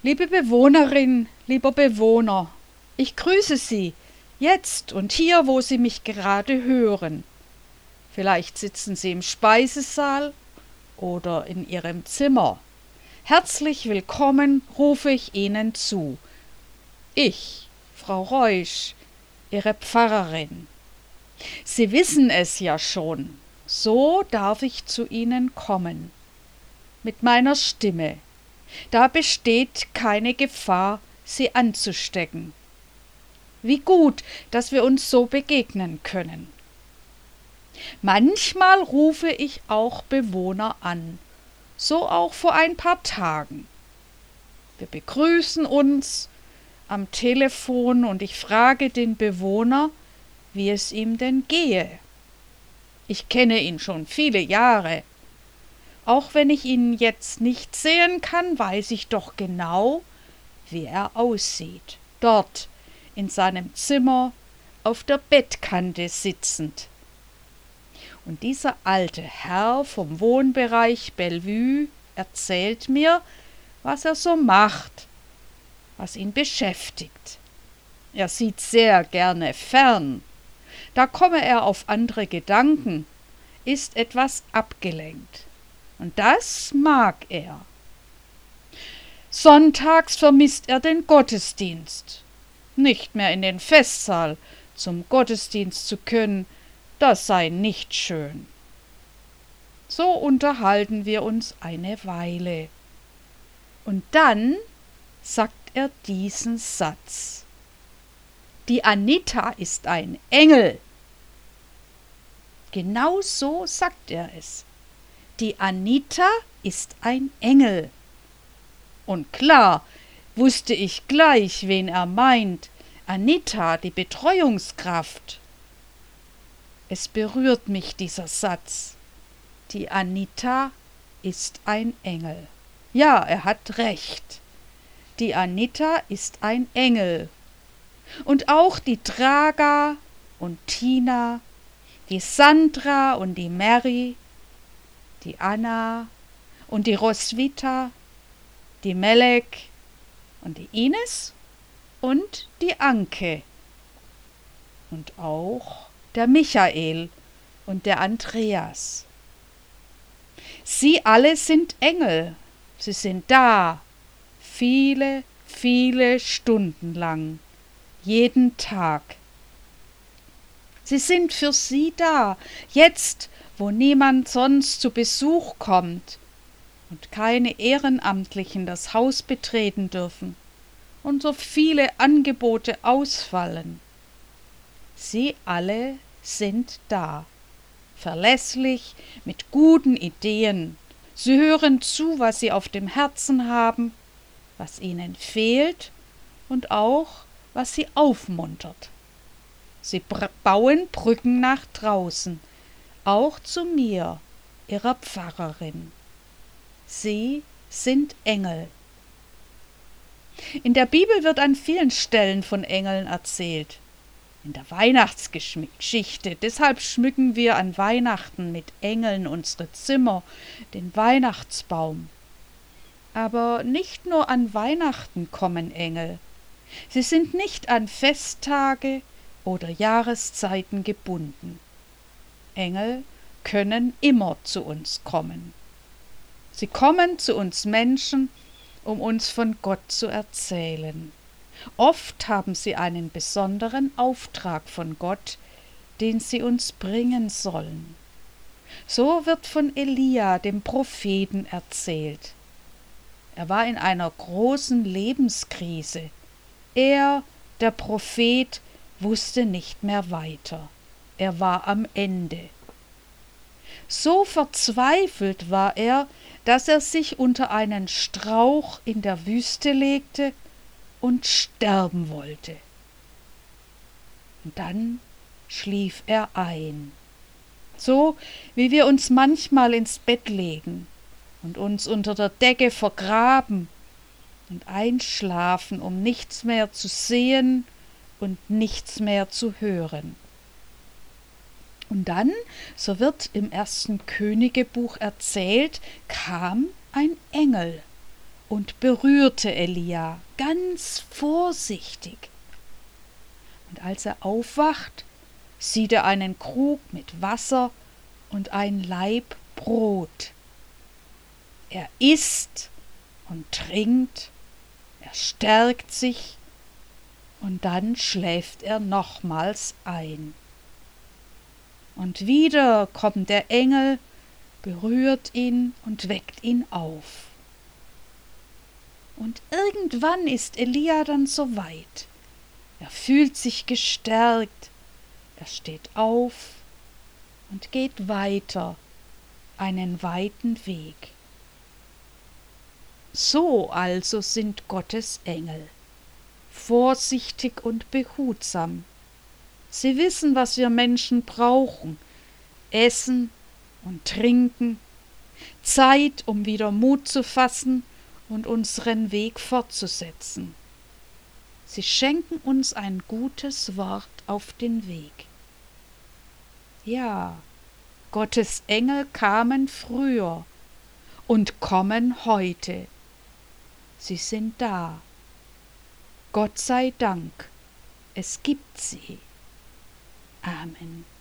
Liebe Bewohnerin, lieber Bewohner, ich grüße Sie, jetzt und hier, wo Sie mich gerade hören. Vielleicht sitzen Sie im Speisesaal oder in Ihrem Zimmer. Herzlich willkommen rufe ich Ihnen zu. Ich, Frau Reusch, Ihre Pfarrerin. Sie wissen es ja schon, so darf ich zu Ihnen kommen. Mit meiner Stimme. Da besteht keine Gefahr, Sie anzustecken. Wie gut, dass wir uns so begegnen können. Manchmal rufe ich auch Bewohner an, so auch vor ein paar Tagen. Wir begrüßen uns am Telefon und ich frage den Bewohner, wie es ihm denn gehe. Ich kenne ihn schon viele Jahre. Auch wenn ich ihn jetzt nicht sehen kann, weiß ich doch genau, wie er aussieht. Dort in seinem Zimmer auf der Bettkante sitzend. Und dieser alte Herr vom Wohnbereich Bellevue erzählt mir, was er so macht, was ihn beschäftigt. Er sieht sehr gerne fern. Da komme er auf andere Gedanken, ist etwas abgelenkt. Und das mag er. Sonntags vermisst er den Gottesdienst. Nicht mehr in den Festsaal zum Gottesdienst zu können, das sei nicht schön. So unterhalten wir uns eine Weile. Und dann sagt er diesen Satz: Die Anita ist ein Engel. Genau so sagt er es. Die Anita ist ein Engel. Und klar, wusste ich gleich, wen er meint. Anita, die Betreuungskraft. Es berührt mich, dieser Satz. Die Anita ist ein Engel. Ja, er hat recht. Die Anita ist ein Engel. Und auch die Draga und Tina, die Sandra und die Mary, die Anna und die Roswitha, die Melek und die Ines und die Anke und auch der Michael und der Andreas. Sie alle sind Engel, sie sind da, viele, viele Stunden lang, jeden Tag. Sie sind für Sie da, jetzt, wo niemand sonst zu Besuch kommt und keine Ehrenamtlichen das Haus betreten dürfen und so viele Angebote ausfallen. Sie alle sind da, verlässlich, mit guten Ideen. Sie hören zu, was Sie auf dem Herzen haben, was Ihnen fehlt und auch, was Sie aufmuntert. Sie bauen Brücken nach draußen, auch zu mir, Ihrer Pfarrerin. Sie sind Engel. In der Bibel wird an vielen Stellen von Engeln erzählt. In der Weihnachtsgeschichte. Deshalb schmücken wir an Weihnachten mit Engeln unsere Zimmer, den Weihnachtsbaum. Aber nicht nur an Weihnachten kommen Engel. Sie sind nicht an Festtage oder Jahreszeiten gebunden. Engel können immer zu uns kommen. Sie kommen zu uns Menschen, um uns von Gott zu erzählen. Oft haben sie einen besonderen Auftrag von Gott, den sie uns bringen sollen. So wird von Elia, dem Propheten, erzählt. Er war in einer großen Lebenskrise. Er, der Prophet, wusste nicht mehr weiter. Er war am Ende. So verzweifelt war er, dass er sich unter einen Strauch in der Wüste legte und sterben wollte. Und dann schlief er ein, so wie wir uns manchmal ins Bett legen und uns unter der Decke vergraben und einschlafen, um nichts mehr zu sehen und nichts mehr zu hören. Und dann, so wird im 1. Königebuch erzählt, kam ein Engel und berührte Elia ganz vorsichtig. Und als er aufwacht, sieht er einen Krug mit Wasser und ein Laib Brot. Er isst und trinkt, er stärkt sich und dann schläft er nochmals ein. Und wieder kommt der Engel, berührt ihn und weckt ihn auf. Und irgendwann ist Elia dann so weit. Er fühlt sich gestärkt, er steht auf und geht weiter, einen weiten Weg. So also sind Gottes Engel, vorsichtig und behutsam. Sie wissen, was wir Menschen brauchen: Essen und Trinken, Zeit, um wieder Mut zu fassen und unseren Weg fortzusetzen. Sie schenken uns ein gutes Wort auf den Weg. Ja, Gottes Engel kamen früher und kommen heute. Sie sind da. Gott sei Dank, es gibt sie. Amen.